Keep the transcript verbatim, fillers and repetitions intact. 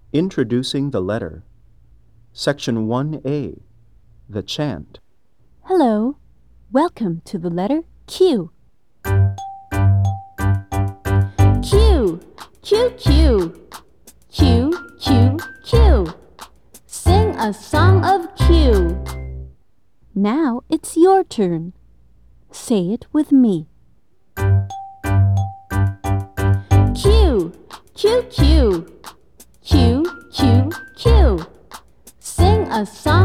Introducing the letter. Section one A. The chant. Hello. Welcome to the letter Q. Q, Q, Q. Q, Q, Q. Sing a song of Q. Now it's your turn. Say it with me. Q, Q, Q. Q, Q, Q. Sing a song